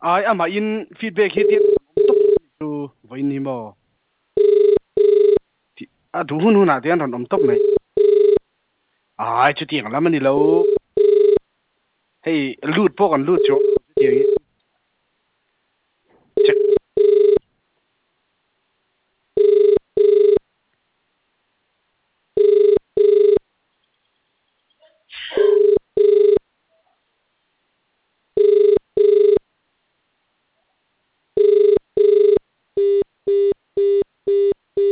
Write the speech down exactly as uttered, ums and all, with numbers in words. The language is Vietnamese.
ai ama in feedback hi ti tu voin ni mo ti a du hun hun a tian ron om top mai ai chu tiang lam ni lo hey lut po kan lut cho ti